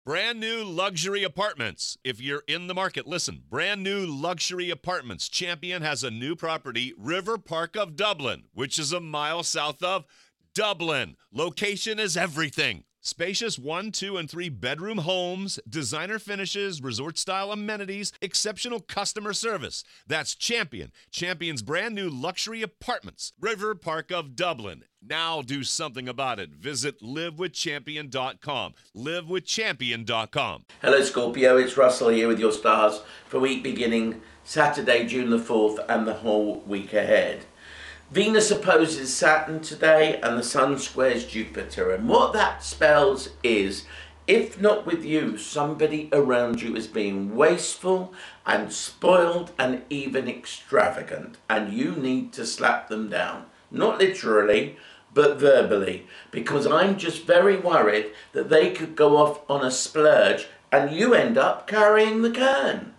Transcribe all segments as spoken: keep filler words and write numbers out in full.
Brand new luxury apartments. If you're in the market, listen. Brand new luxury apartments. Champion has a new property, River Park of Dublin, which is a mile south of Dublin. Location is everything. Spacious one, two, and three bedroom homes, designer finishes, resort-style amenities, exceptional customer service. That's Champion. Champion's brand new luxury apartments, River Park of Dublin. Now do something about it. Visit live with champion dot com. live with champion dot com. Hello Scorpio, it's Russell here with your stars for week beginning Saturday, June the fourth and the whole week ahead. Venus opposes Saturn today and the Sun squares Jupiter, and what that spells is, if not with you, somebody around you is being wasteful and spoiled and even extravagant, and you need to slap them down. Not literally, but verbally, because I'm just very worried that they could go off on a splurge and you end up carrying the can.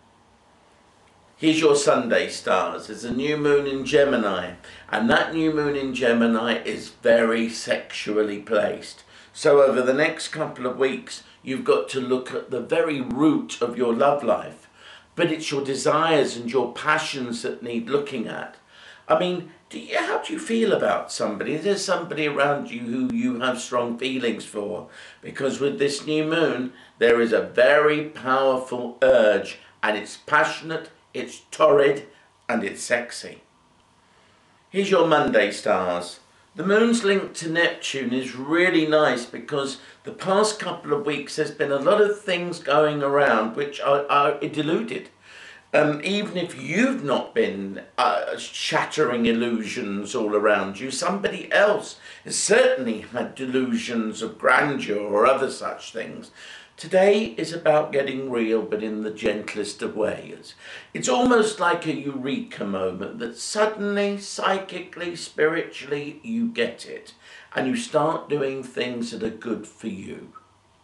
Here's your Sunday stars. There's a new moon in Gemini, and that new moon in Gemini is very sexually placed. So over the next couple of weeks, you've got to look at the very root of your love life, but it's your desires and your passions that need looking at. I mean, do you, how do you feel about somebody? Is there somebody around you who you have strong feelings for? Because with this new moon, there is a very powerful urge, and it's passionate, it's torrid, and it's sexy. Here's your Monday stars. The moon's link to Neptune is really nice because the past couple of weeks there's been a lot of things going around which are, are deluded. Um, even if you've not been uh, shattering illusions all around you, somebody else has certainly had delusions of grandeur or other such things. Today is about getting real, but in the gentlest of ways. It's almost like a eureka moment that suddenly, psychically, spiritually, you get it. And you start doing things that are good for you.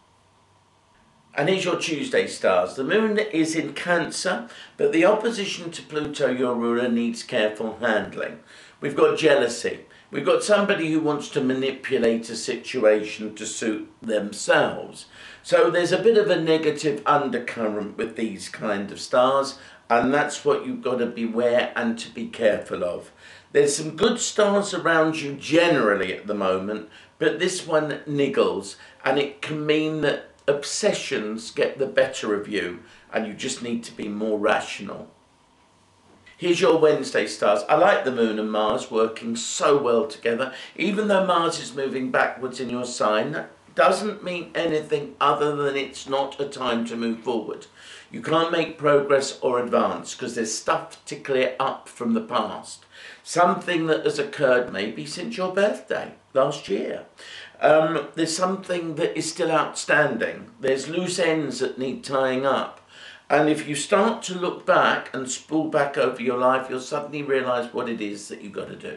And here's your Tuesday stars. The moon is in Cancer, but the opposition to Pluto, your ruler, needs careful handling. We've got jealousy. We've got somebody who wants to manipulate a situation to suit themselves. So there's a bit of a negative undercurrent with these kind of stars, and that's what you've got to beware and to be careful of. There's some good stars around you generally at the moment, but this one niggles, and it can mean that obsessions get the better of you, and you just need to be more rational. Here's your Wednesday stars. I like the moon and Mars working so well together. Even though Mars is moving backwards in your sign, that doesn't mean anything other than it's not a time to move forward. You can't make progress or advance because there's stuff to clear up from the past. Something that has occurred maybe since your birthday last year. Um, there's something that is still outstanding. There's loose ends that need tying up. And if you start to look back and spool back over your life, you'll suddenly realise what it is that you've got to do.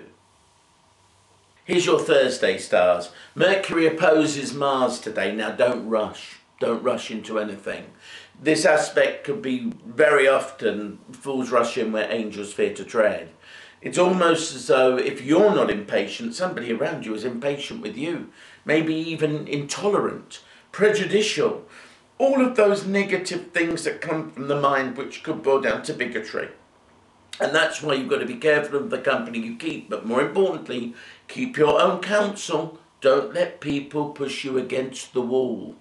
Here's your Thursday stars. Mercury opposes Mars today. Now don't rush. Don't rush into anything. This aspect could be very often fools rush in where angels fear to tread. It's almost as though if you're not impatient, somebody around you is impatient with you. Maybe even intolerant, prejudicial. All of those negative things that come from the mind which could boil down to bigotry. And that's why you've got to be careful of the company you keep. But more importantly, keep your own counsel. Don't let people push you against the wall.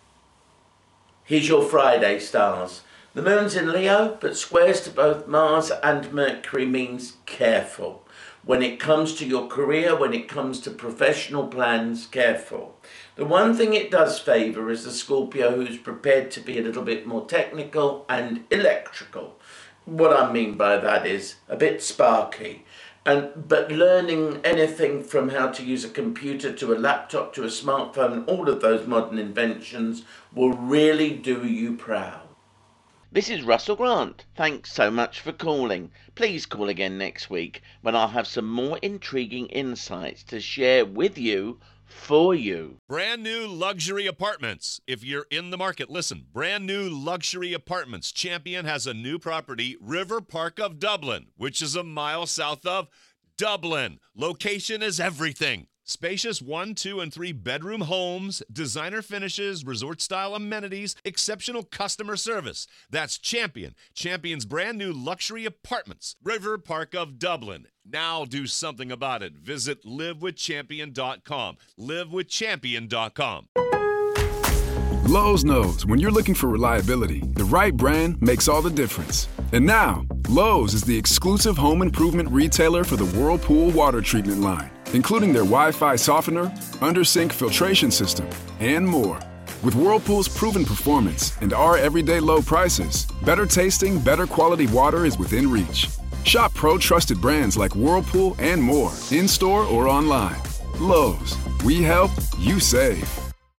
Here's your Friday stars. The moon's in Leo, but squares to both Mars and Mercury means careful. When it comes to your career, when it comes to professional plans, careful. The one thing it does favour is the Scorpio who's prepared to be a little bit more technical and electrical. What I mean by that is a bit sparky. And, but learning anything from how to use a computer to a laptop to a smartphone, all of those modern inventions will really do you proud. This is Russell Grant. Thanks so much for calling. Please call again next week when I'll have some more intriguing insights to share with you, for you. Brand new luxury apartments. If you're in the market, listen. Brand new luxury apartments. Champion has a new property, River Park of Dublin, which is a mile south of Dublin. Location is everything. Spacious one, two, and three bedroom homes, designer finishes, resort-style amenities, exceptional customer service. That's Champion. Champion's brand new luxury apartments. River Park of Dublin. Now do something about it. Visit live with champion dot com. live with champion dot com. Lowe's knows when you're looking for reliability, the right brand makes all the difference. And now, Lowe's is the exclusive home improvement retailer for the Whirlpool water treatment line, including their Wi-Fi softener, under-sink filtration system, and more. With Whirlpool's proven performance and our everyday low prices, better tasting, better quality water is within reach. Shop pro-trusted brands like Whirlpool and more, in-store or online. Lowe's, we help, you save.